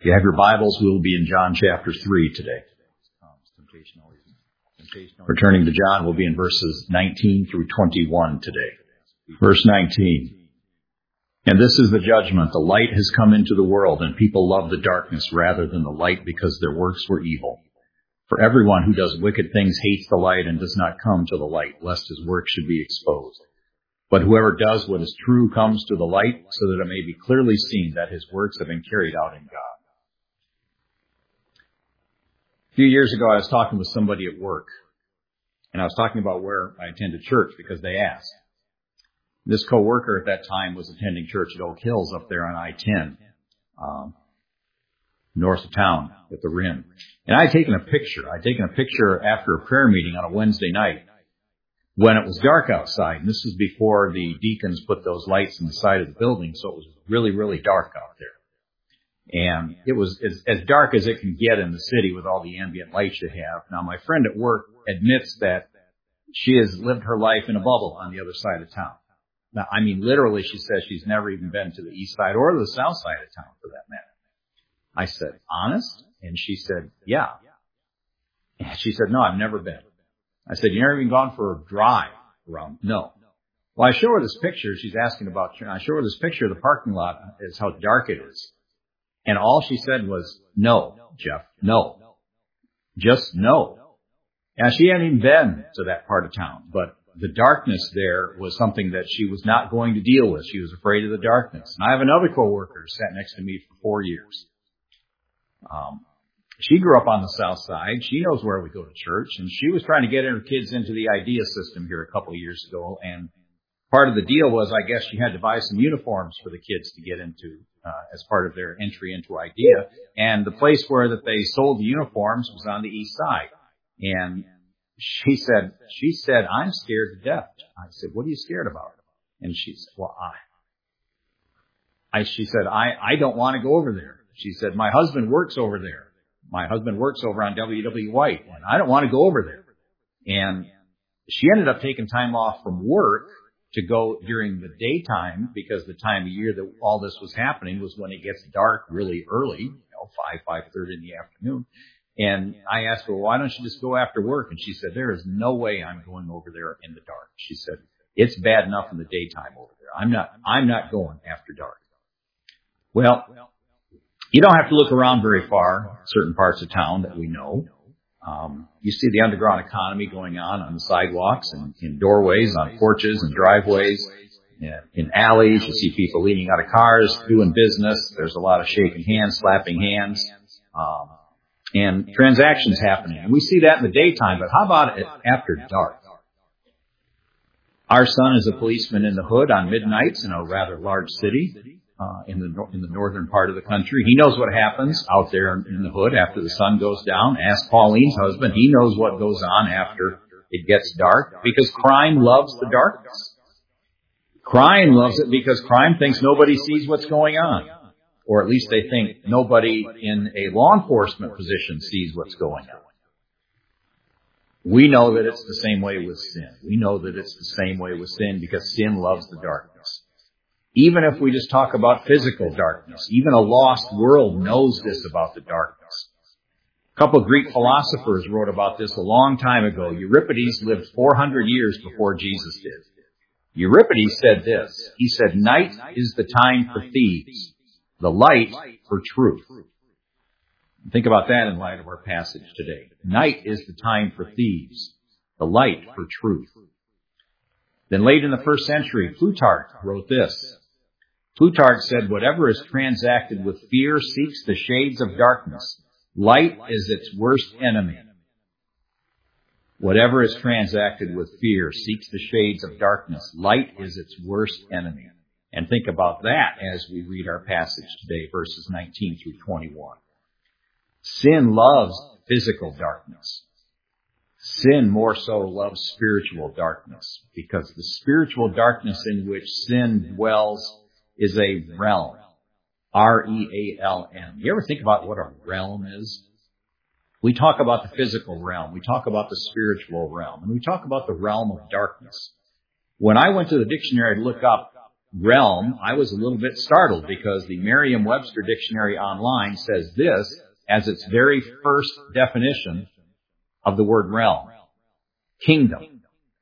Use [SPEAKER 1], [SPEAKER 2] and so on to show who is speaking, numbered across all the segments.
[SPEAKER 1] If you have your Bibles, we will be in John chapter 3 today. Returning to John, we'll be in verses 19 through 21 today. Verse 19. And this is the judgment. The light has come into the world, and people love the darkness rather than the light because their works were evil. For everyone who does wicked things hates the light and does not come to the light, lest his work should be exposed. But whoever does what is true comes to the light, so that it may be clearly seen that his works have been carried out in God. A few years ago, I was talking with somebody at work, and I was talking about where I attended church because they asked. This coworker at that time was attending church at Oak Hills up there on I-10, north of town at the Rim. And I had taken a picture. I'd taken a picture after a prayer meeting on a Wednesday night when it was dark outside. And this was before the deacons put those lights in the side of the building, so it was really, really dark out there. And it was as dark as it can get in the city with all the ambient lights you have. Now, my friend at work admits that she has lived her life in a bubble on the other side of town. Now, I mean, literally, she says she's never even been to the east side or the south side of town, for that matter. I said, honest? And she said, yeah. And she said, no, I've never been. I said, you never even gone for a drive around? No. Well, I show her this picture. She's asking about, I show her this picture of the parking lot, is how dark it is. And all she said was, no, Jeff, no. Just no. And she hadn't even been to that part of town, but the darkness there was something that she was not going to deal with. She was afraid of the darkness. And I have another coworker who sat next to me for 4 years. She grew up on the south side. She knows where we go to church, and she was trying to get her kids into the IDEA system here a couple of years ago. And part of the deal was, I guess, she had to buy some uniforms for the kids to get into as part of their entry into IDEA. And the place where that they sold the uniforms was on the east side. And she said, I'm scared to death. I said, what are you scared about? And she said, well, she said, I don't want to go over there. She said, my husband works over there. My husband works over on W.W. White, and I don't want to go over there. And she ended up taking time off from work to go during the daytime, because the time of year that all this was happening was when it gets dark really early, 5:30 in the afternoon. And I asked her, well, why don't you just go after work? And she said, there is no way I'm going over there in the dark. She said, it's bad enough in the daytime over there. I'm not going after dark. Well, you don't have to look around very far, certain parts of town that we know. You see the underground economy going on the sidewalks and in doorways, on porches and driveways, in alleys. You see people leaning out of cars, doing business. There's a lot of shaking hands, slapping hands, and transactions happening. And we see that in the daytime, but how about it after dark? Our son is a policeman in the hood on midnights in a rather large city in the northern part of the country. He knows what happens out there in the hood after the sun goes down. Ask Pauline's husband. He knows what goes on after it gets dark, because crime loves the darkness. Crime loves it because crime thinks nobody sees what's going on. Or at least they think nobody in a law enforcement position sees what's going on. We know that it's the same way with sin. We know that it's the same way with sin because sin loves the darkness. Even if we just talk about physical darkness, even a lost world knows this about the darkness. A couple of Greek philosophers wrote about this a long time ago. Euripides lived 400 years before Jesus did. Euripides said this. He said, night is the time for thieves, the light for truth. Think about that in light of our passage today. Night is the time for thieves, the light for truth. Then late in the first century, Plutarch wrote this. Plutarch said, whatever is transacted with fear seeks the shades of darkness. Light is its worst enemy. Whatever is transacted with fear seeks the shades of darkness. Light is its worst enemy. And think about that as we read our passage today, verses 19 through 21. Sin loves physical darkness. Sin more so loves spiritual darkness, because the spiritual darkness in which sin dwells is a realm. R-E-A-L-M. You ever think about what a realm is? We talk about the physical realm. We talk about the spiritual realm. And we talk about the realm of darkness. When I went to the dictionary to look up realm, I was a little bit startled because the Merriam-Webster dictionary online says this as its very first definition of the word realm. Kingdom.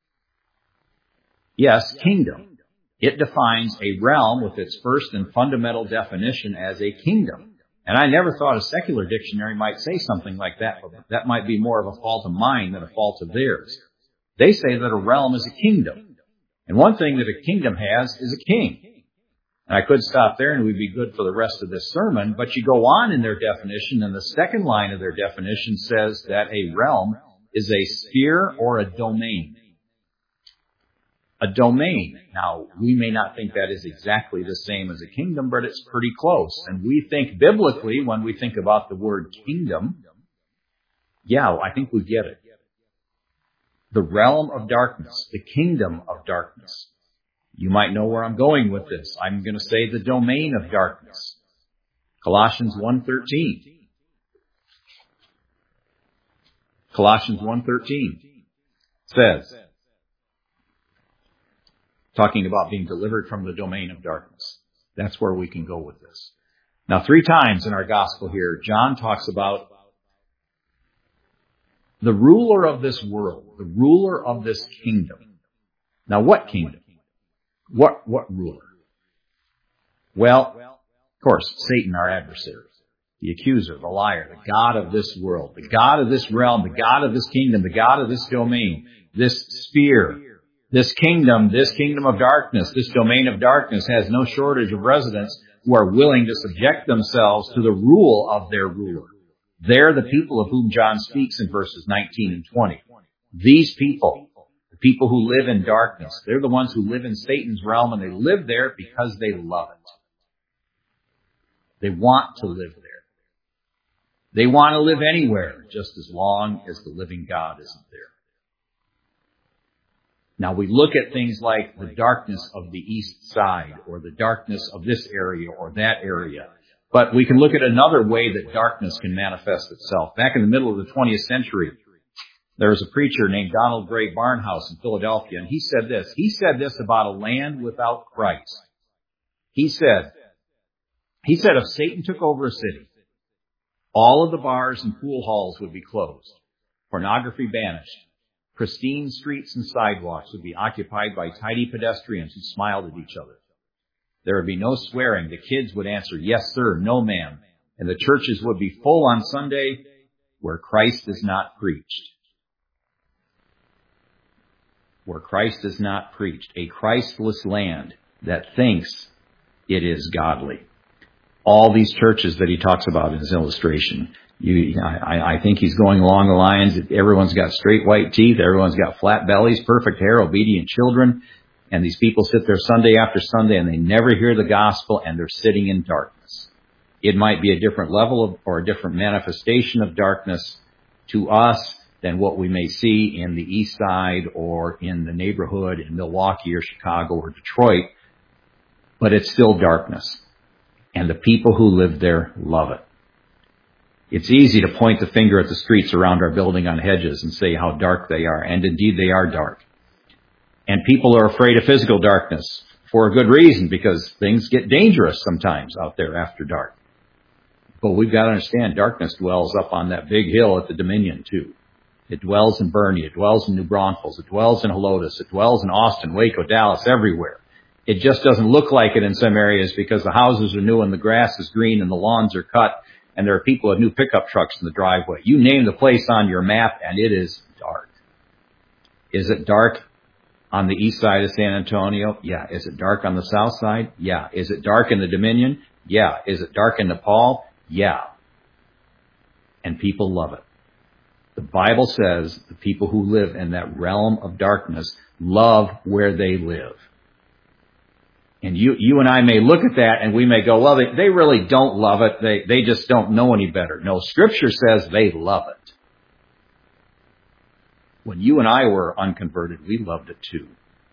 [SPEAKER 1] Yes, kingdom. It defines a realm with its first and fundamental definition as a kingdom. And I never thought a secular dictionary might say something like that, but that might be more of a fault of mine than a fault of theirs. They say that a realm is a kingdom. And one thing that a kingdom has is a king. And I could stop there and we'd be good for the rest of this sermon, but you go on in their definition, and the second line of their definition says that a realm is a sphere or a domain. A domain. Now, we may not think that is exactly the same as a kingdom, but it's pretty close. And we think biblically, when we think about the word kingdom, I think we get it. The realm of darkness, the kingdom of darkness. You might know where I'm going with this. I'm going to say the domain of darkness. Colossians 1:13. Colossians 1:13 says, talking about being delivered from the domain of darkness. That's where we can go with this. Now, 3 times in our gospel here, John talks about the ruler of this world, the ruler of this kingdom. Now, what kingdom? What ruler? Well, of course, Satan, our adversary, the accuser, the liar, the god of this world, the god of this realm, the god of this kingdom, the god of this domain, this sphere, this kingdom of darkness, this domain of darkness has no shortage of residents who are willing to subject themselves to the rule of their ruler. They're the people of whom John speaks in verses 19 and 20. These people, the people who live in darkness, they're the ones who live in Satan's realm, and they live there because they love it. They want to live there. They want to live anywhere, just as long as the living God isn't there. Now, we look at things like the darkness of the east side, or the darkness of this area or that area. But we can look at another way that darkness can manifest itself. Back in the middle of the 20th century, there was a preacher named Donald Gray Barnhouse in Philadelphia, and he said this. He said this about a land without Christ. He said, if Satan took over a city, all of the bars and pool halls would be closed, pornography banished, pristine streets and sidewalks would be occupied by tidy pedestrians who smiled at each other. There would be no swearing. The kids would answer, yes, sir, no, ma'am. And the churches would be full on Sunday where Christ is not preached. Where Christ is not preached. A Christless land that thinks it is godly. All these churches that he talks about in his illustration, I think he's going along the lines that everyone's got straight white teeth, everyone's got flat bellies, perfect hair, obedient children. And these people sit there Sunday after Sunday and they never hear the gospel, and they're sitting in darkness. It might be a different level or a different manifestation of darkness to us than what we may see in the east side or in the neighborhood in Milwaukee or Chicago or Detroit. But it's still darkness. And the people who live there love it. It's easy to point the finger at the streets around our building on hedges and say how dark they are. And indeed they are dark. And people are afraid of physical darkness for a good reason, because things get dangerous sometimes out there after dark. But we've got to understand darkness dwells up on that big hill at the Dominion too. It dwells in Bernie. It dwells in New Braunfels. It dwells in Helotes. It dwells in Austin, Waco, Dallas, everywhere. It just doesn't look like it in some areas because the houses are new and the grass is green and the lawns are cut and there are people with new pickup trucks in the driveway. You name the place on your map and it is dark. Is it dark on the east side of San Antonio? Yeah. Is it dark on the south side? Yeah. Is it dark in the Dominion? Yeah. Is it dark in Nepal? Yeah. And people love it. The Bible says the people who live in that realm of darkness love where they live. And you and I may look at that and we may go, well, they really don't love it. They just don't know any better. No, Scripture says they love it. When you and I were unconverted, we loved it too.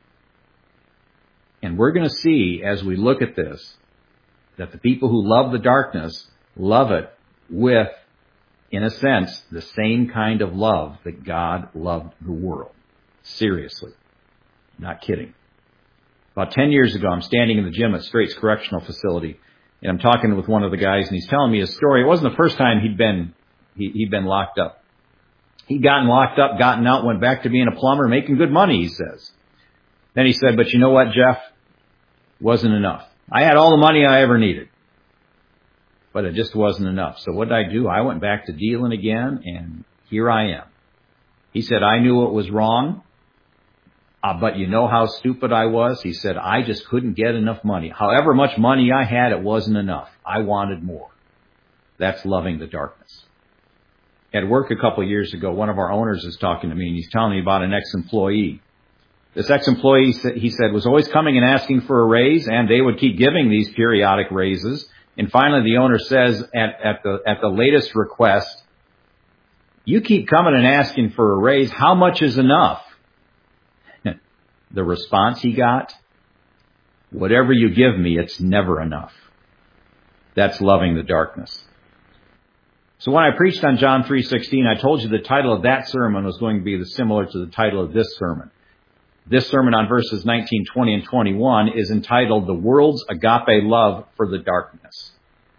[SPEAKER 1] And we're going to see as we look at this that the people who love the darkness love it with, in a sense, the same kind of love that God loved the world. Seriously. Not kidding. About 10 years ago, I'm standing in the gym at Straits Correctional Facility, and I'm talking with one of the guys, and he's telling me a story. It wasn't the first time he'd been locked up. He'd gotten locked up, gotten out, went back to being a plumber, making good money, he says. Then he said, but you know what, Jeff? Wasn't enough. I had all the money I ever needed, but it just wasn't enough. So what did I do? I went back to dealing again, and here I am. He said, I knew it was wrong, but you know how stupid I was? He said, I just couldn't get enough money. However much money I had, it wasn't enough. I wanted more. That's loving the darkness. At work a couple of years ago, one of our owners is talking to me, and he's telling me about an ex-employee. This ex-employee, he said, was always coming and asking for a raise, and they would keep giving these periodic raises. And finally, the owner says at the latest request, you keep coming and asking for a raise. How much is enough? The response he got, whatever you give me, it's never enough. That's loving the darkness. So when I preached on John 3:16, I told you the title of that sermon was going to be similar to the title of this sermon. This sermon on verses 19, 20, and 21 is entitled The World's Agape Love for the Darkness.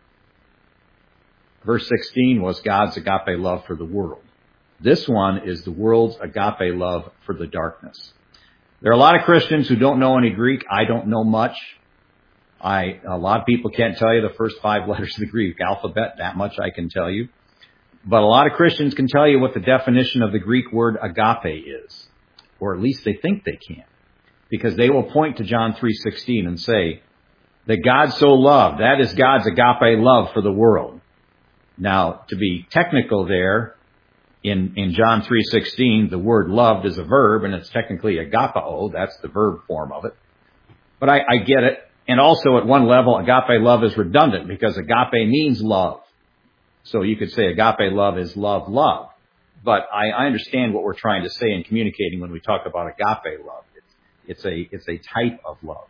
[SPEAKER 1] Verse 16 was God's agape love for the world. This one is the world's agape love for the darkness. There are a lot of Christians who don't know any Greek. I don't know much. A lot of people can't tell you the first 5 letters of the Greek alphabet. That much I can tell you. But a lot of Christians can tell you what the definition of the Greek word agape is. Or at least they think they can. Because they will point to John 3:16 and say that God so loved, that is God's agape love for the world. Now, to be technical there, in John 3:16, the word loved is a verb, and it's technically agapao. That's the verb form of it. But I get it. And also at one level, agape love is redundant because agape means love. So you could say agape love is love, love. But I understand what we're trying to say in communicating when we talk about agape love. It's a type of love.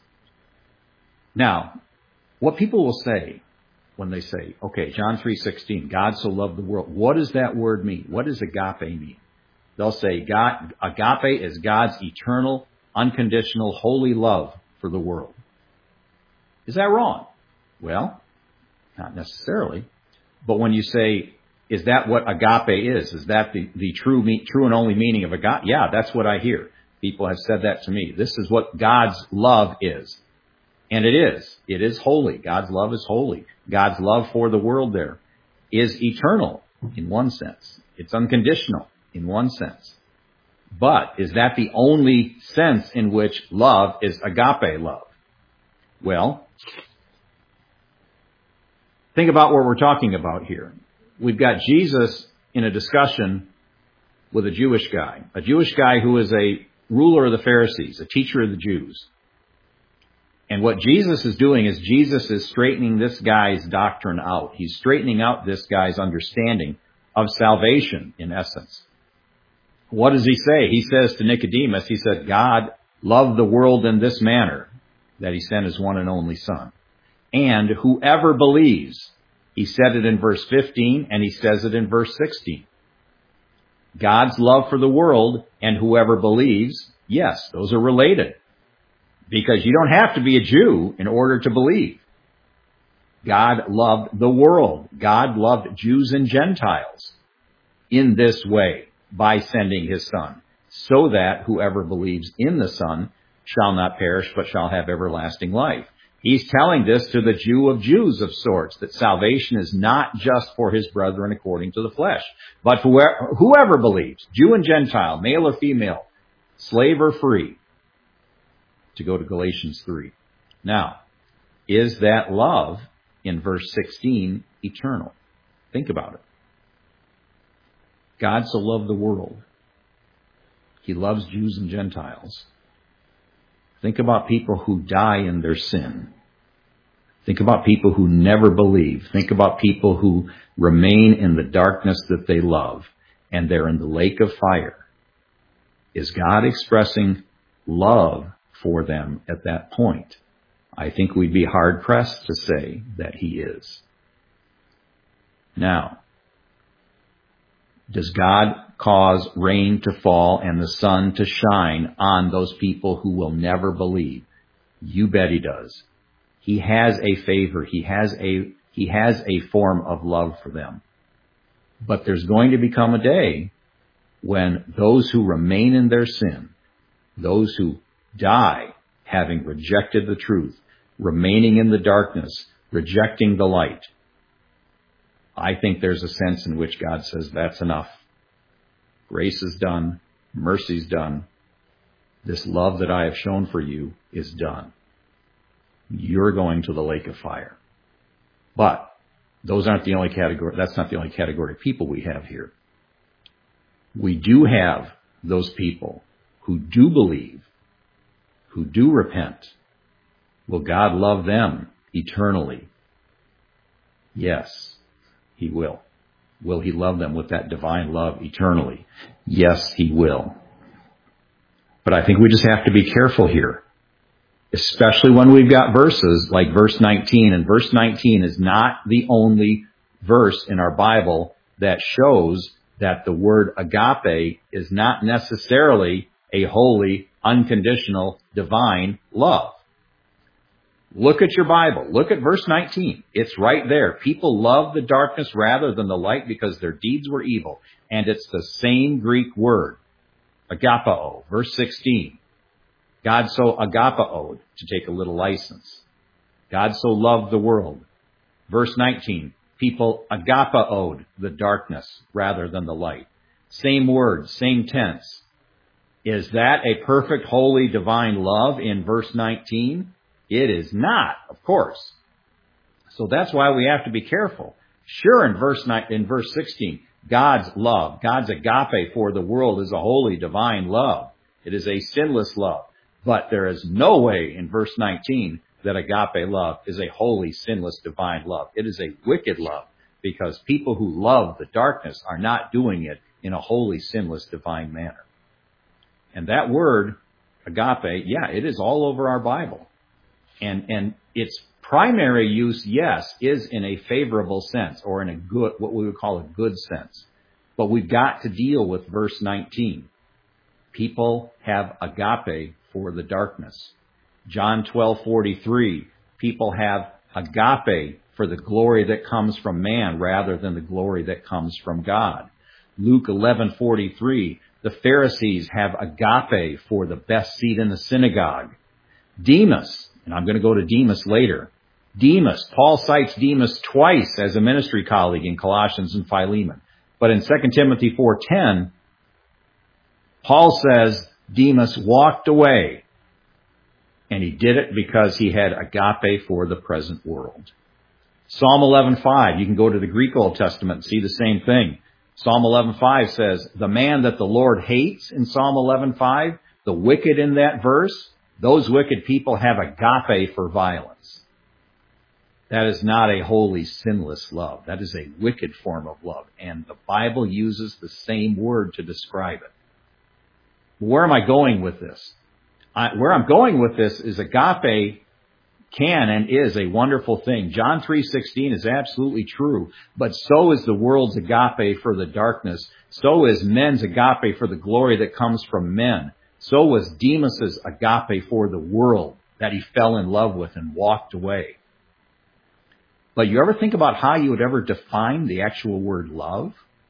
[SPEAKER 1] Now, what people will say when they say, okay, John 3:16, God so loved the world. What does that word mean? What does agape mean? They'll say agape is God's eternal, unconditional, holy love for the world. Is that wrong? Well, not necessarily. But when you say, is that what agape is? Is that the true and only meaning of agape? Yeah, that's what I hear. People have said that to me. This is what God's love is. And it is. It is holy. God's love is holy. God's love for the world there is eternal in one sense. It's unconditional in one sense. But is that the only sense in which love is agape love? Well, think about what we're talking about here. We've got Jesus in a discussion with a Jewish guy who is a ruler of the Pharisees, a teacher of the Jews. And what Jesus is doing is Jesus is straightening this guy's doctrine out. He's straightening out this guy's understanding of salvation, in essence. What does he say? He says to Nicodemus, he said, God loved the world in this manner, that he sent his one and only Son. And whoever believes, he said it in verse 15, and he says it in verse 16. God's love for the world and whoever believes, yes, those are related. Because you don't have to be a Jew in order to believe. God loved the world. God loved Jews and Gentiles in this way by sending his Son, so that whoever believes in the Son shall not perish but shall have everlasting life. He's telling this to the Jew of Jews of sorts, that salvation is not just for his brethren according to the flesh, but whoever believes, Jew and Gentile, male or female, slave or free, to go to Galatians 3. Now, is that love in verse 16 eternal? Think about it. God so loved the world. He loves Jews and Gentiles. Think about people who die in their sin. Think about people who never believe. Think about people who remain in the darkness that they love, and they're in the lake of fire. Is God expressing love for them at that point? I think we'd be hard-pressed to say that he is. Now, does God cause rain to fall and the sun to shine on those people who will never believe? You bet he does. He has a favor. He has a form of love for them. But there's going to become a day when those who remain in their sin, those who die having rejected the truth, remaining in the darkness, rejecting the light, I think there's a sense in which God says, that's enough. Grace is done. Mercy's done. This love that I have shown for you is done. You're going to the lake of fire. But those aren't the only category. That's not the only category of people we have here. We do have those people who do believe, who do repent. Will God love them eternally? Yes, he will. Will he love them with that divine love eternally? Yes, he will. But I think we just have to be careful here, especially when we've got verses like verse 19. And verse 19 is not the only verse in our Bible that shows that the word agape is not necessarily a holy, unconditional, divine love. Look at your Bible. Look at verse 19. It's right there. People love the darkness rather than the light because their deeds were evil. And it's the same Greek word, agapao. Verse 16. God so agapaoed, to take a little license. God so loved the world. Verse 19. People agapaoed the darkness rather than the light. Same word, same tense. Is that a perfect, holy, divine love in verse 19? It is not, of course. So that's why we have to be careful. Sure, in verse 16, God's love, God's agape for the world is a holy, divine love. It is a sinless love. But there is no way in verse 19 that agape love is a holy, sinless, divine love. It is a wicked love because people who love the darkness are not doing it in a holy, sinless, divine manner. And that word, agape, yeah, it is all over our Bible. And its primary use, yes, is in a favorable sense or in a good, what we would call a good sense. But we've got to deal with verse 19. People have agape for the darkness. John 12:43, people have agape for the glory that comes from man rather than the glory that comes from God. Luke 11:43, the Pharisees have agape for the best seat in the synagogue. Demas, and I'm going to go to Demas later. Demas, Paul cites Demas twice as a ministry colleague in Colossians and Philemon. But in 2 Timothy 4:10, Paul says Demas walked away, and he did it because he had agape for the present world. Psalm 11:5, you can go to the Greek Old Testament and see the same thing. Psalm 11:5 says, the man that the Lord hates in Psalm 11:5, the wicked in that verse, those wicked people have agape for violence. That is not a holy, sinless love. That is a wicked form of love. And the Bible uses the same word to describe it. Where am I going with this? Where I'm going with this is agape can and is a wonderful thing. John 3:16 is absolutely true, but so is the world's agape for the darkness. So is men's agape for the glory that comes from men. So was Demas's agape for the world that he fell in love with and walked away. But you ever think about how you would ever define the actual word love?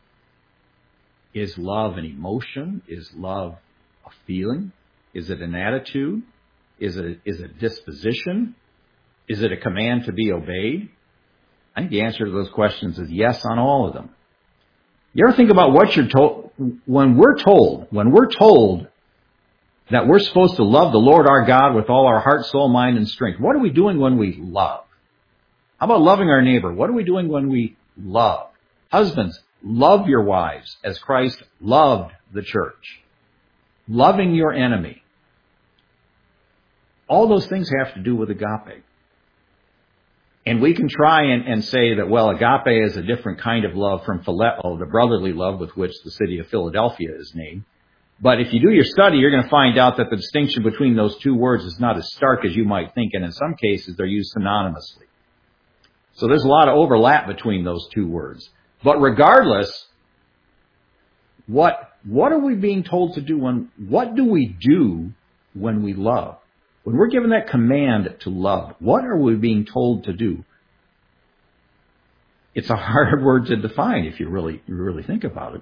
[SPEAKER 1] Is love an emotion? Is love a feeling? Is it an attitude? Is it a disposition? Is it a command to be obeyed? I think the answer to those questions is yes on all of them. You ever think about what you're told? When we're told that we're supposed to love the Lord our God with all our heart, soul, mind, and strength, what are we doing when we love? How about loving our neighbor? What are we doing when we love? Husbands, love your wives as Christ loved the church. Loving your enemy. All those things have to do with agape. And we can try and say that, well, agape is a different kind of love from phileo, the brotherly love with which the city of Philadelphia is named. But if you do your study, you're going to find out that the distinction between those two words is not as stark as you might think, and in some cases they're used synonymously. So there's a lot of overlap between those two words. But regardless, what are we being told to do what do we do when we love? When we're given that command to love, what are we being told to do? It's a hard word to define if you really think about it.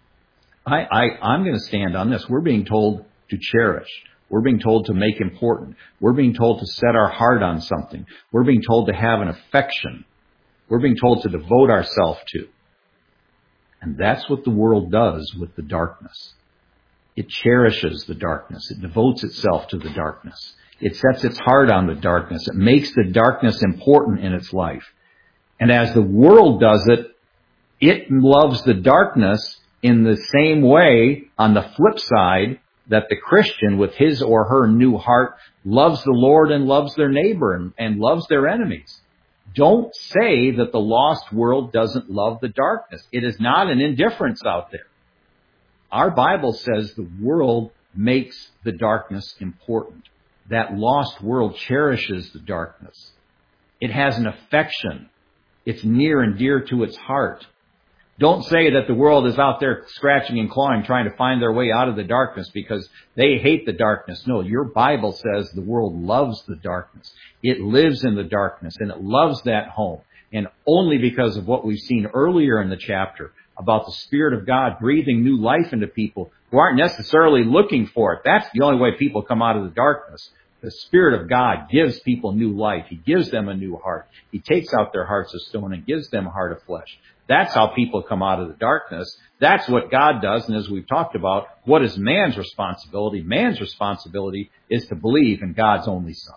[SPEAKER 1] I'm going to stand on this. We're being told to cherish. We're being told to make important. We're being told to set our heart on something. We're being told to have an affection. We're being told to devote ourselves to. And that's what the world does with the darkness. It cherishes the darkness. It devotes itself to the darkness. It sets its heart on the darkness. It makes the darkness important in its life. And as the world does it, it loves the darkness in the same way, on the flip side, that the Christian with his or her new heart loves the Lord and loves their neighbor and loves their enemies. Don't say that the lost world doesn't love the darkness. It is not an indifference out there. Our Bible says the world makes the darkness important. That lost world cherishes the darkness. It has an affection. It's near and dear to its heart. Don't say that the world is out there scratching and clawing, trying to find their way out of the darkness because they hate the darkness. No, your Bible says the world loves the darkness. It lives in the darkness, and it loves that home. And only because of what we've seen earlier in the chapter about the Spirit of God breathing new life into people who aren't necessarily looking for it. That's the only way people come out of the darkness. The Spirit of God gives people new life. He gives them a new heart. He takes out their hearts of stone and gives them a heart of flesh. That's how people come out of the darkness. That's what God does. And as we've talked about, what is man's responsibility? Man's responsibility is to believe in God's only Son.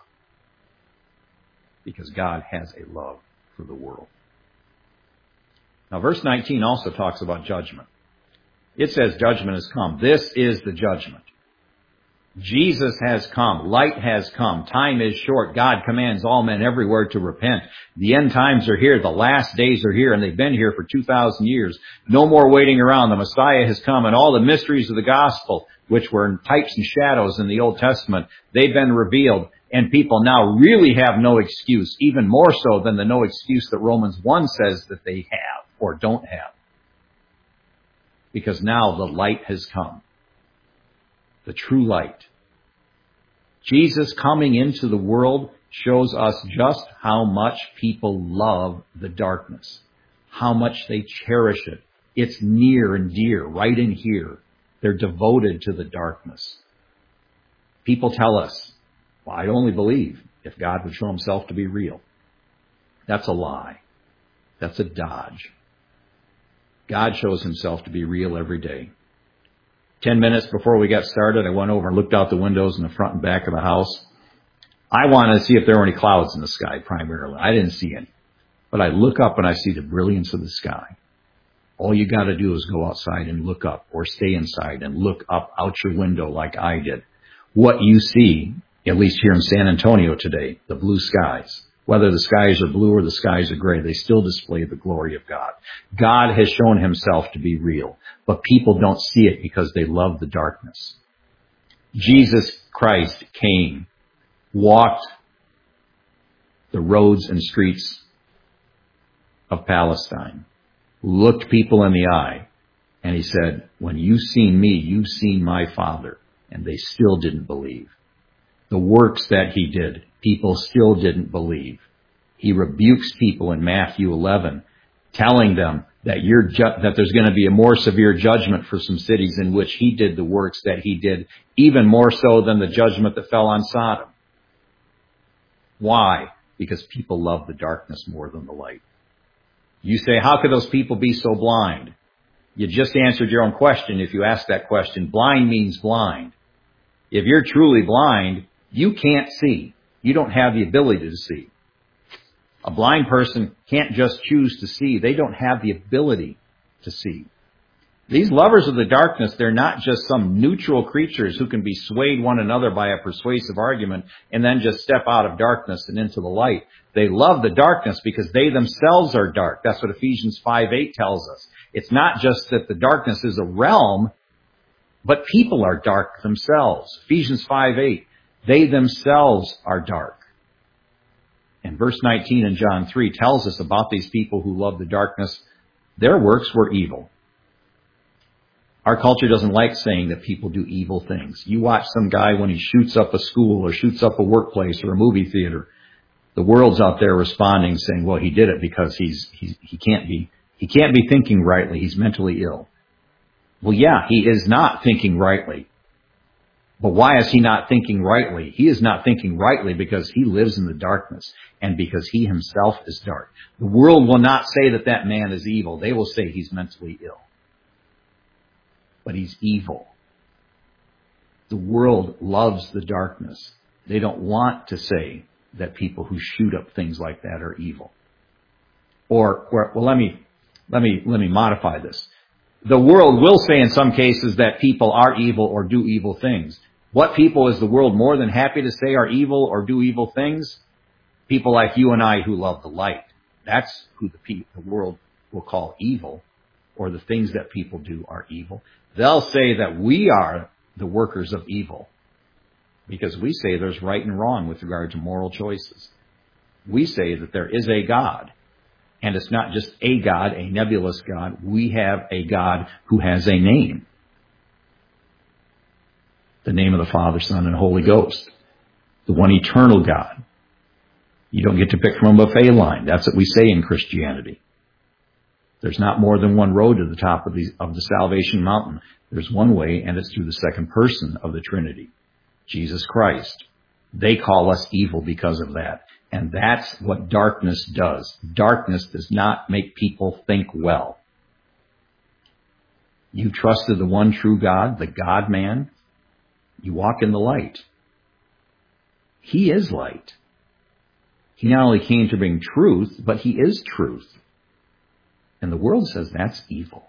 [SPEAKER 1] Because God has a love for the world. Now, verse 19 also talks about judgment. It says judgment has come. This is the judgment. Jesus has come. Light has come. Time is short. God commands all men everywhere to repent. The end times are here. The last days are here, and they've been here for 2,000 years. No more waiting around. The Messiah has come, and all the mysteries of the gospel, which were types and shadows in the Old Testament, they've been revealed. And people now really have no excuse, even more so than the no excuse that Romans 1 says that they have or don't have. Because now the light has come. The true light. Jesus coming into the world shows us just how much people love the darkness, how much they cherish it. It's near and dear, right in here. They're devoted to the darkness. People tell us, well, I'd only believe if God would show himself to be real. That's a lie. That's a dodge. God shows himself to be real every day. 10 minutes before we got started, I went over and looked out the windows in the front and back of the house. I wanted to see if there were any clouds in the sky primarily. I didn't see any. But I look up and I see the brilliance of the sky. All you got to do is go outside and look up, or stay inside and look up out your window like I did. What you see, at least here in San Antonio today, the blue skies. Whether the skies are blue or the skies are gray, they still display the glory of God. God has shown himself to be real, but people don't see it because they love the darkness. Jesus Christ came, walked the roads and streets of Palestine, looked people in the eye, and he said, when you've seen me, you've seen my Father. And they still didn't believe. The works that he did, people still didn't believe. He rebukes people in Matthew 11, telling them that that there's going to be a more severe judgment for some cities in which he did the works that he did, even more so than the judgment that fell on Sodom. Why? Because people love the darkness more than the light. You say, how could those people be so blind? You just answered your own question if you ask that question. Blind means blind. If you're truly blind, you can't see. You don't have the ability to see. A blind person can't just choose to see. They don't have the ability to see. These lovers of the darkness, they're not just some neutral creatures who can be swayed one another by a persuasive argument and then just step out of darkness and into the light. They love the darkness because they themselves are dark. That's what Ephesians 5:8 tells us. It's not just that the darkness is a realm, but people are dark themselves. Ephesians 5:8, they themselves are dark. And verse 19 in John 3 tells us about these people who love the darkness. Their works were evil. Our culture doesn't like saying that people do evil things. You watch some guy when he shoots up a school or shoots up a workplace or a movie theater. The world's out there responding, saying, well, he did it because he can't be thinking rightly. He's mentally ill. Well, yeah, he is not thinking rightly. But why is he not thinking rightly? He is not thinking rightly because he lives in the darkness and because he himself is dark. The world will not say that that man is evil. They will say he's mentally ill. But he's evil. The world loves the darkness. They don't want to say that people who shoot up things like that are evil. Or well, let me modify this. The world will say in some cases that people are evil or do evil things. What people is the world more than happy to say are evil or do evil things? People like you and I who love the light. That's who the world will call evil, or the things that people do are evil. They'll say that we are the workers of evil because we say there's right and wrong with regard to moral choices. We say that there is a God. And it's not just a God, a nebulous God. We have a God who has a name. The name of the Father, Son, and Holy Ghost. The one eternal God. You don't get to pick from a buffet line. That's what we say in Christianity. There's not more than one road to the top of the salvation mountain. There's one way, and it's through the second person of the Trinity, Jesus Christ. They call us evil because of that. And that's what darkness does. Darkness does not make people think well. You trusted the one true God, the God-man. You walk in the light. He is light. He not only came to bring truth, but he is truth. And the world says that's evil.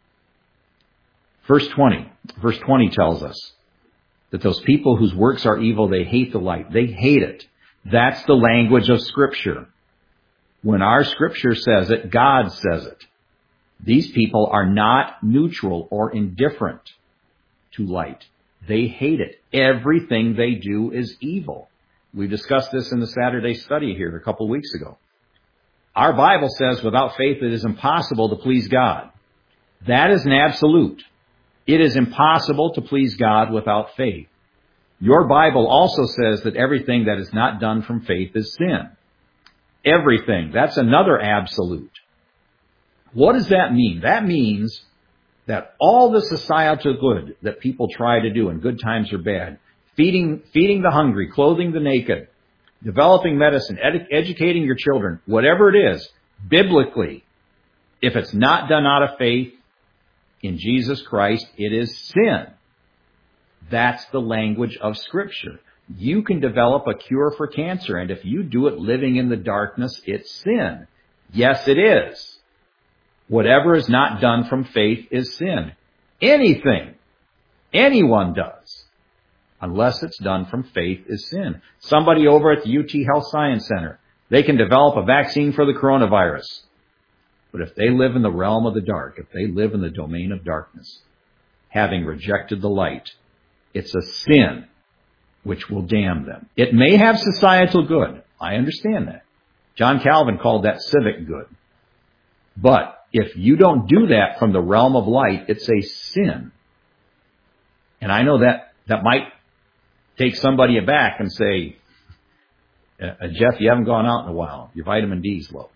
[SPEAKER 1] Verse 20 tells us that those people whose works are evil, they hate the light. They hate it. That's the language of Scripture. When our Scripture says it, God says it. These people are not neutral or indifferent to light. They hate it. Everything they do is evil. We discussed this in the Saturday study here a couple weeks ago. Our Bible says without faith it is impossible to please God. That is an absolute. It is impossible to please God without faith. Your Bible also says that everything that is not done from faith is sin. Everything. That's another absolute. What does that mean? That means that all the societal good that people try to do in good times or bad, feeding the hungry, clothing the naked, developing medicine, educating your children, whatever it is, biblically, if it's not done out of faith in Jesus Christ, it is sin. That's the language of Scripture. You can develop a cure for cancer, and if you do it living in the darkness, it's sin. Yes, it is. Whatever is not done from faith is sin. Anything anyone does, unless it's done from faith, is sin. Somebody over at the UT Health Science Center, they can develop a vaccine for the coronavirus. But if they live in the realm of the dark, if they live in the domain of darkness, having rejected the light, it's a sin which will damn them. It may have societal good. I understand that. John Calvin called that civic good. But if you don't do that from the realm of light, it's a sin. And I know that might take somebody aback and say, Jeff, you haven't gone out in a while. Your vitamin D's low.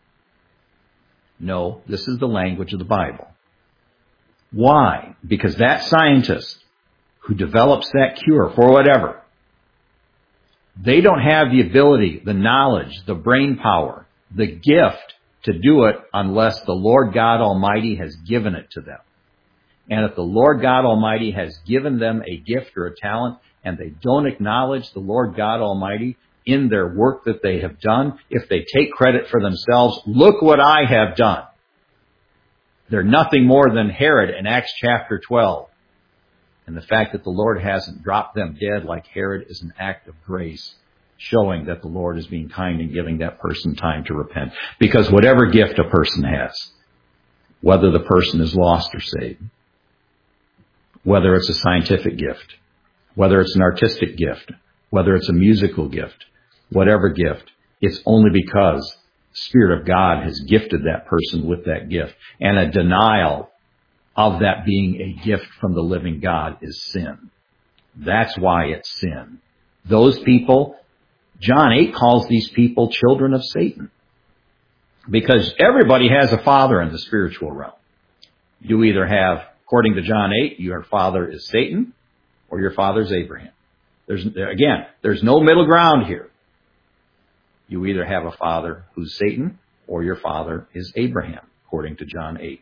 [SPEAKER 1] No, this is the language of the Bible. Why? Because that scientist who develops that cure for whatever, they don't have the ability, the knowledge, the brain power, the gift to do it unless the Lord God Almighty has given it to them. And if the Lord God Almighty has given them a gift or a talent and they don't acknowledge the Lord God Almighty in their work that they have done, if they take credit for themselves, look what I have done. They're nothing more than Herod in Acts chapter 12. And the fact that the Lord hasn't dropped them dead like Herod is an act of grace, showing that the Lord is being kind and giving that person time to repent. Because whatever gift a person has, whether the person is lost or saved, whether it's a scientific gift, whether it's an artistic gift, whether it's a musical gift, whatever gift, it's only because the Spirit of God has gifted that person with that gift. And a denial of that being a gift from the living God is sin. That's why it's sin. Those people, John 8 calls these people children of Satan. Because everybody has a father in the spiritual realm. You either have, according to John 8, your father is Satan or your father is Abraham. There's no middle ground here. You either have a father who's Satan or your father is Abraham, according to John 8.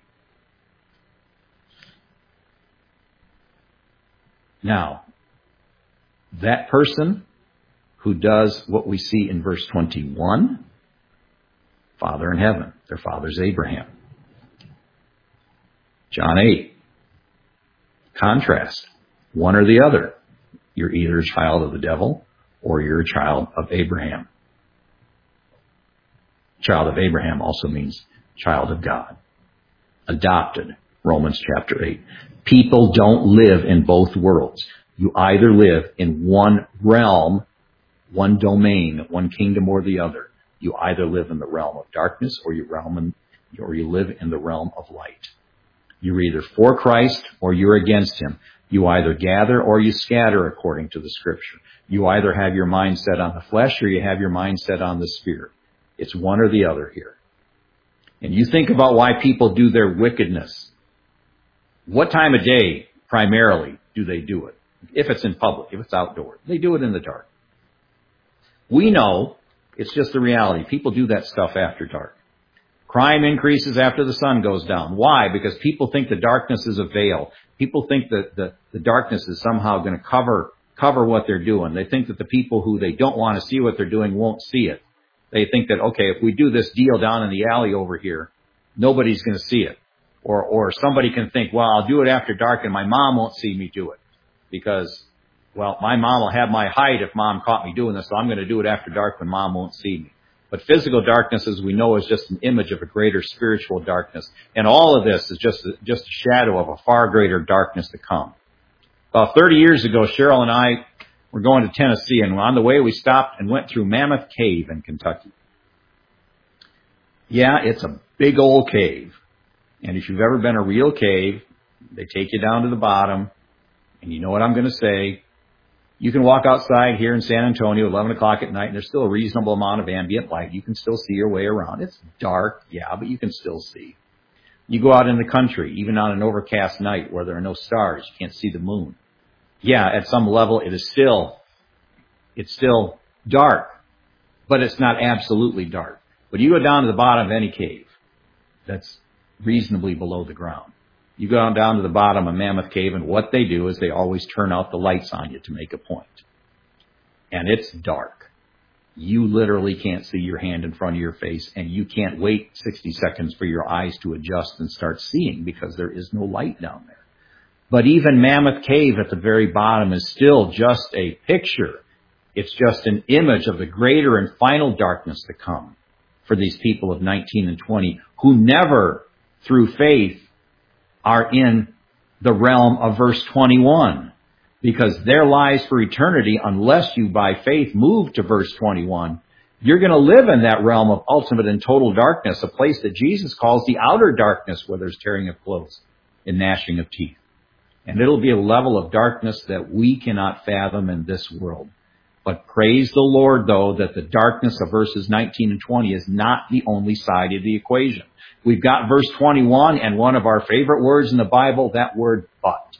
[SPEAKER 1] Now, that person who does what we see in verse 21, Father in heaven, their father's Abraham. John 8, contrast, one or the other. You're either a child of the devil or you're a child of Abraham. Child of Abraham also means child of God. Adopted, Romans chapter 8. People don't live in both worlds. You either live in one realm, one domain, one kingdom or the other. You either live in the realm of darkness or you live in the realm of light. You're either for Christ or you're against him. You either gather or you scatter according to the scripture. You either have your mind set on the flesh or you have your mind set on the spirit. It's one or the other here. And you think about why people do their wickedness. What time of day, primarily, do they do it? If it's in public, if it's outdoors. They do it in the dark. We know it's just the reality. People do that stuff after dark. Crime increases after the sun goes down. Why? Because people think the darkness is a veil. People think that the darkness is somehow going to cover what they're doing. They think that the people who they don't want to see what they're doing won't see it. They think that, okay, if we do this deal down in the alley over here, nobody's going to see it. Or somebody can think, well, I'll do it after dark and my mom won't see me do it. Because, well, my mom will have my height if mom caught me doing this, so I'm going to do it after dark when mom won't see me. But physical darkness, as we know, is just an image of a greater spiritual darkness. And all of this is just a shadow of a far greater darkness to come. About 30 years ago, Cheryl and I were going to Tennessee, and on the way we stopped and went through Mammoth Cave in Kentucky. Yeah, it's a big old cave. And if you've ever been a real cave, they take you down to the bottom, and you know what I'm going to say. You can walk outside here in San Antonio at 11 o'clock at night, and there's still a reasonable amount of ambient light. You can still see your way around. It's dark, yeah, but you can still see. You go out in the country, even on an overcast night where there are no stars, you can't see the moon. Yeah, at some level it's still dark, but it's not absolutely dark. But you go down to the bottom of any cave that's reasonably below the ground. You go down to the bottom of Mammoth Cave, and what they do is they always turn out the lights on you to make a point. And it's dark. You literally can't see your hand in front of your face, and you can't wait 60 seconds for your eyes to adjust and start seeing because there is no light down there. But even Mammoth Cave at the very bottom is still just a picture. It's just an image of the greater and final darkness to come for these people of 19 and 20 who never, through faith, are in the realm of verse 21, because their lives for eternity, unless you by faith move to verse 21, you're going to live in that realm of ultimate and total darkness, a place that Jesus calls the outer darkness, where there's tearing of clothes and gnashing of teeth. And it'll be a level of darkness that we cannot fathom in this world. But praise the Lord, though, that the darkness of verses 19 and 20 is not the only side of the equation. We've got verse 21 and one of our favorite words in the Bible, that word but.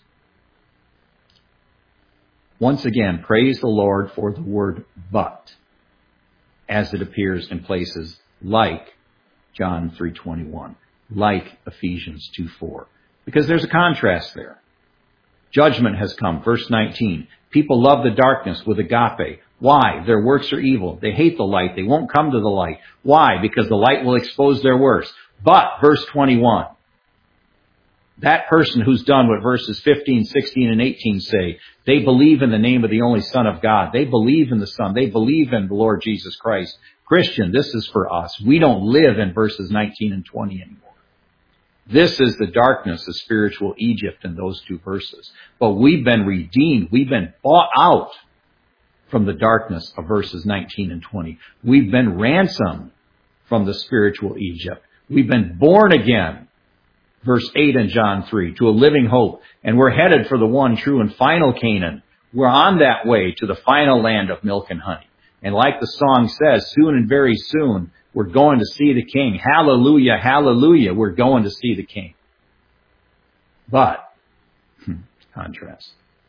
[SPEAKER 1] Once again, praise the Lord for the word but, as it appears in places like John 3:21, like Ephesians 2:4, because there's a contrast there. Judgment has come, verse 19. People love the darkness with agape. Why? Their works are evil. They hate the light. They won't come to the light. Why? Because the light will expose their works. But, verse 21, that person who's done what verses 15, 16, and 18 say, they believe in the name of the only Son of God. They believe in the Son. They believe in the Lord Jesus Christ. Christian, this is for us. We don't live in verses 19 and 20 anymore. This is the darkness of spiritual Egypt in those two verses. But we've been redeemed. We've been bought out from the darkness of verses 19 and 20. We've been ransomed from the spiritual Egypt. We've been born again Verse 8 in John 3, to a living hope. And we're headed for the one true and final Canaan. We're on that way to the final land of milk and honey. And like the song says, soon and very soon, we're going to see the King. Hallelujah, hallelujah, we're going to see the King. But, contrast.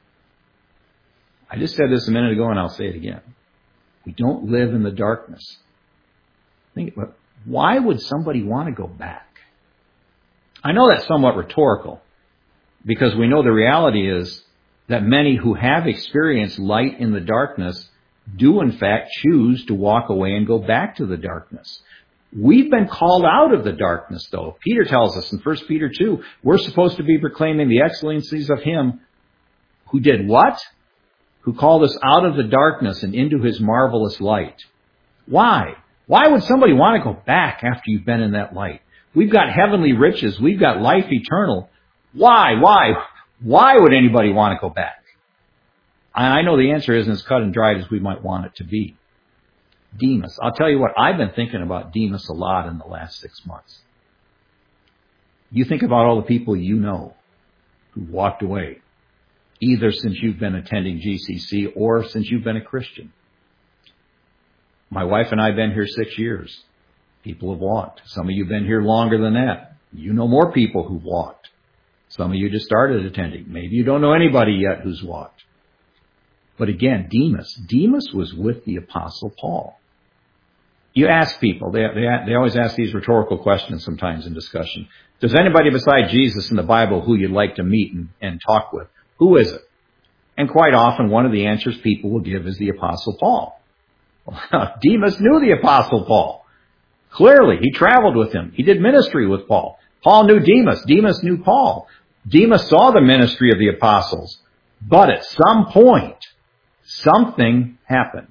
[SPEAKER 1] I just said this a minute ago and I'll say it again. We don't live in the darkness. Think about, why would somebody want to go back? I know that's somewhat rhetorical, because we know the reality is that many who have experienced light in the darkness do in fact choose to walk away and go back to the darkness. We've been called out of the darkness, though. Peter tells us in 1 Peter 2, we're supposed to be proclaiming the excellencies of Him who did what? Who called us out of the darkness and into His marvelous light. Why? Why would somebody want to go back after you've been in that light? We've got heavenly riches. We've got life eternal. Why would anybody want to go back? I know the answer isn't as cut and dried as we might want it to be. Demas. I'll tell you what, I've been thinking about Demas a lot in the last 6 months. You think about all the people you know who walked away, either since you've been attending GCC or since you've been a Christian. My wife and I have been here 6 years. People have walked. Some of you have been here longer than that. You know more people who've walked. Some of you just started attending. Maybe you don't know anybody yet who's walked. But again, Demas was with the Apostle Paul. You ask people, they always ask these rhetorical questions sometimes in discussion. Does anybody beside Jesus in the Bible who you'd like to meet and talk with? Who is it? And quite often one of the answers people will give is the Apostle Paul. Demas knew the Apostle Paul. Clearly, he traveled with him. He did ministry with Paul. Paul knew Demas. Demas knew Paul. Demas saw the ministry of the apostles. But at some point, something happened.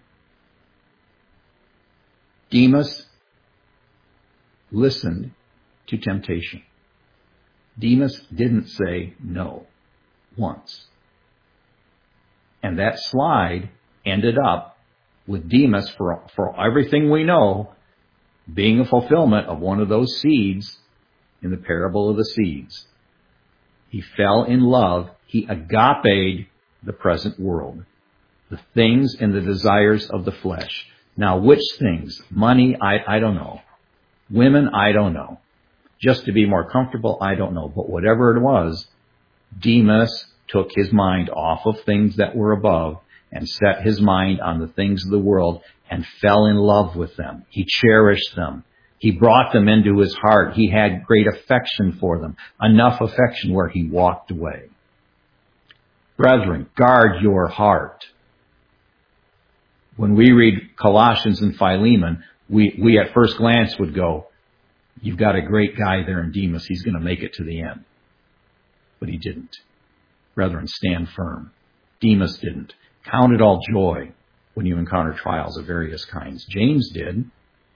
[SPEAKER 1] Demas listened to temptation. Demas didn't say no once. And that slide ended up with Demas, for everything we know, being a fulfillment of one of those seeds in the parable of the seeds. He fell in love. He agaped the present world, the things and the desires of the flesh. Now, which things? Money, I don't know. Women, I don't know. Just to be more comfortable, I don't know. But whatever it was, Demas took his mind off of things that were above and set his mind on the things of the world and fell in love with them. He cherished them. He brought them into his heart. He had great affection for them, enough affection where he walked away. Brethren, guard your heart. When we read Colossians and Philemon, we at first glance would go, you've got a great guy there in Demas. He's going to make it to the end. But he didn't. Brethren, stand firm. Demas didn't. Count it all joy when you encounter trials of various kinds. James did.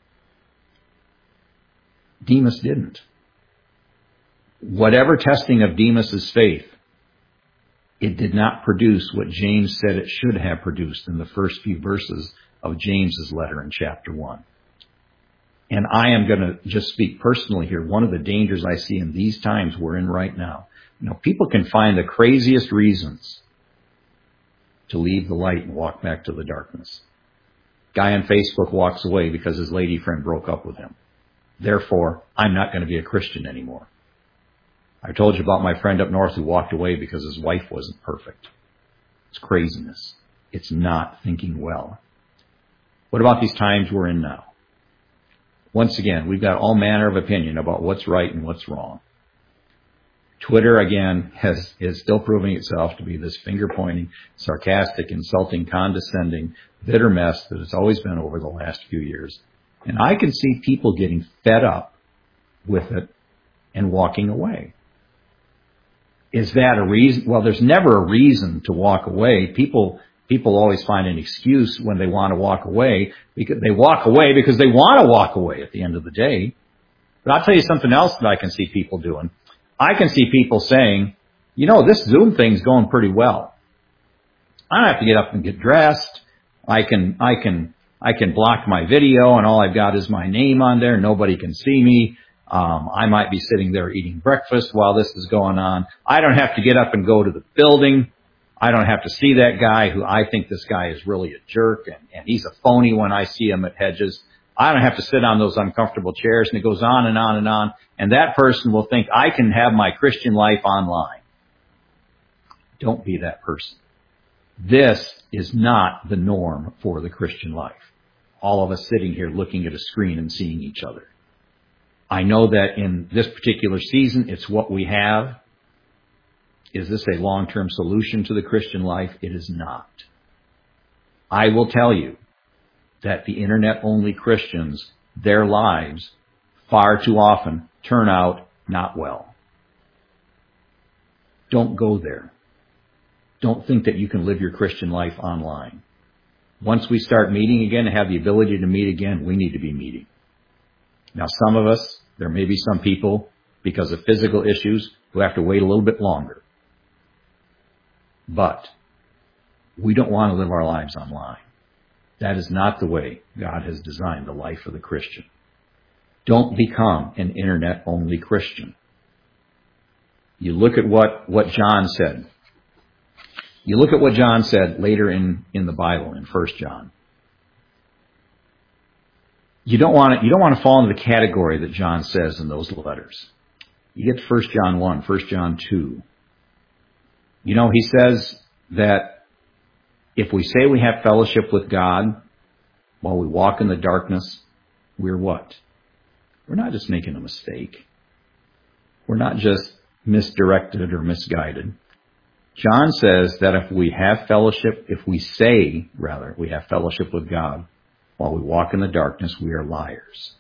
[SPEAKER 1] Demas didn't. Whatever testing of Demas's faith, it did not produce what James said it should have produced in the first few verses of James's letter in chapter 1. And I am going to just speak personally here. One of the dangers I see in these times we're in right now. People can find the craziest reasons to leave the light and walk back to the darkness. Guy on Facebook walks away because his lady friend broke up with him. Therefore, I'm not going to be a Christian anymore. I told you about my friend up north who walked away because his wife wasn't perfect. It's craziness. It's not thinking well. What about these times we're in now? Once again, we've got all manner of opinion about what's right and what's wrong. Twitter, again, is still proving itself to be this finger-pointing, sarcastic, insulting, condescending, bitter mess that it's always been over the last few years. And I can see people getting fed up with it and walking away. Is that a reason? Well, there's never a reason to walk away. People always find an excuse when they want to walk away, because they walk away because they want to walk away at the end of the day. But I'll tell you something else that I can see people doing. I can see people saying, this Zoom thing's going pretty well. I don't have to get up and get dressed. I can block my video and all I've got is my name on there. Nobody can see me. I might be sitting there eating breakfast while this is going on. I don't have to get up and go to the building. I don't have to see that guy who I think this guy is really a jerk and he's a phony when I see him at Hedges. I don't have to sit on those uncomfortable chairs, and it goes on and on and on. And that person will think I can have my Christian life online. Don't be that person. This is not the norm for the Christian life. All of us sitting here looking at a screen and seeing each other. I know that in this particular season, it's what we have. Is this a long-term solution to the Christian life? It is not. I will tell you that the internet-only Christians, their lives, far too often turn out not well. Don't go there. Don't think that you can live your Christian life online. Once we start meeting again and have the ability to meet again, we need to be meeting. Now, some of us, there may be some people, because of physical issues, who have to wait a little bit longer. But we don't want to live our lives online. That is not the way God has designed the life of the Christian. Don't become an internet-only Christian. You look at what John said. You look at what John said later in the Bible, in 1 John. You don't want to fall into the category that John says in those letters. You get to 1 John 1, 1 John 2. You know, he says that if we say we have fellowship with God while we walk in the darkness, we're what? We're not just making a mistake. We're not just misdirected or misguided. John says that if we have fellowship, if we say, rather, we have fellowship with God while we walk in the darkness, we are liars.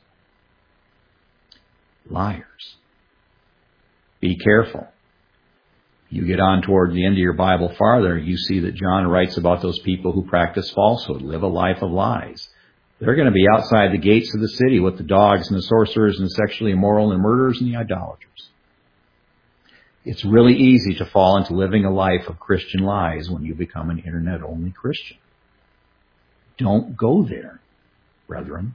[SPEAKER 1] Liars. Be careful. You get on toward the end of your Bible farther, you see that John writes about those people who practice falsehood, live a life of lies. They're going to be outside the gates of the city with the dogs and the sorcerers and the sexually immoral and murderers and the idolaters. It's really easy to fall into living a life of Christian lies when you become an internet-only Christian. Don't go there, brethren.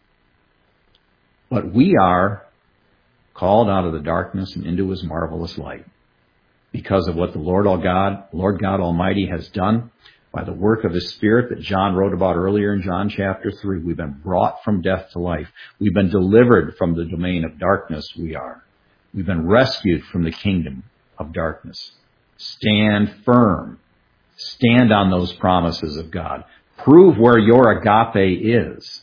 [SPEAKER 1] But we are called out of the darkness and into His marvelous light because of what the Lord God Almighty has done by the work of His Spirit that John wrote about earlier in John chapter 3. We've been brought from death to life. We've been delivered from the domain of darkness. We've been rescued from the kingdom of darkness. Stand firm. Stand on those promises of God. Prove where your agape is.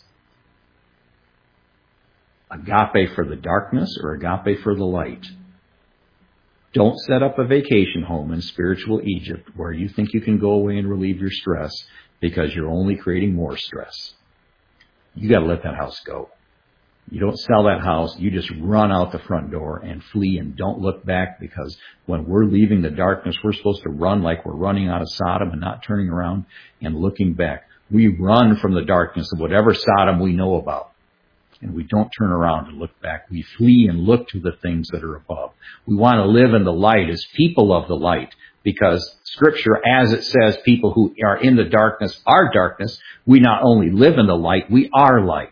[SPEAKER 1] Agape for the darkness or agape for the light. Don't set up a vacation home in spiritual Egypt where you think you can go away and relieve your stress because you're only creating more stress. You got to let that house go. You don't sell that house. You just run out the front door and flee and don't look back, because when we're leaving the darkness, we're supposed to run like we're running out of Sodom and not turning around and looking back. We run from the darkness of whatever Sodom we know about. And we don't turn around and look back. We flee and look to the things that are above. We want to live in the light as people of the light, because Scripture, as it says, people who are in the darkness are darkness. We not only live in the light, we are light.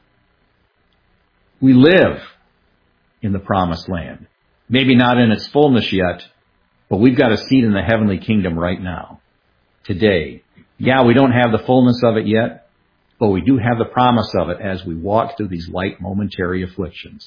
[SPEAKER 1] We live in the promised land. Maybe not in its fullness yet, but we've got a seat in the heavenly kingdom right now, today. Yeah, we don't have the fullness of it yet, but we do have the promise of it as we walk through these light momentary afflictions.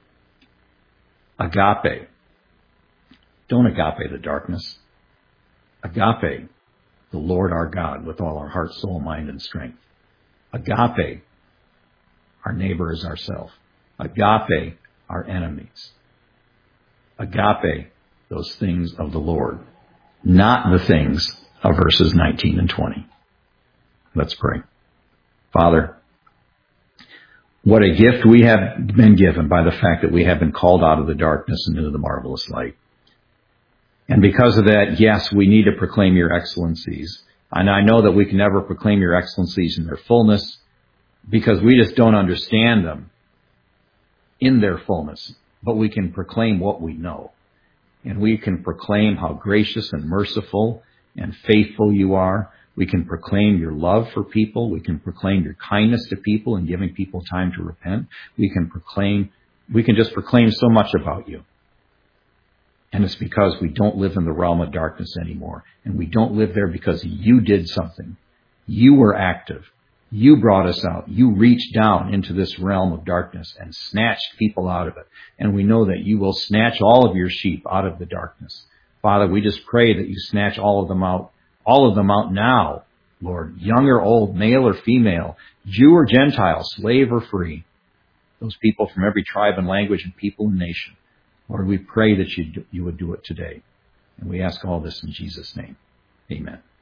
[SPEAKER 1] Agape. Don't agape the darkness. Agape the Lord our God with all our heart, soul, mind, and strength. Agape our neighbor as ourselves. Agape our enemies. Agape those things of the Lord, not the things of verses 19 and 20. Let's pray. Father, what a gift we have been given by the fact that we have been called out of the darkness and into the marvelous light. And because of that, yes, we need to proclaim your excellencies. And I know that we can never proclaim your excellencies in their fullness because we just don't understand them in their fullness. But we can proclaim what we know. And we can proclaim how gracious and merciful and faithful you are. We can proclaim your love for people. We can proclaim your kindness to people and giving people time to repent. We can proclaim We can just proclaim so much about you. And it's because we don't live in the realm of darkness anymore. And we don't live there because you did something. You were active. You brought us out. You reached down into this realm of darkness and snatched people out of it. And we know that you will snatch all of your sheep out of the darkness. Father, we just pray that you snatch all of them out now, Lord, young or old, male or female, Jew or Gentile, slave or free, those people from every tribe and language and people and nation. Lord, we pray that you would do it today. And we ask all this in Jesus' name. Amen.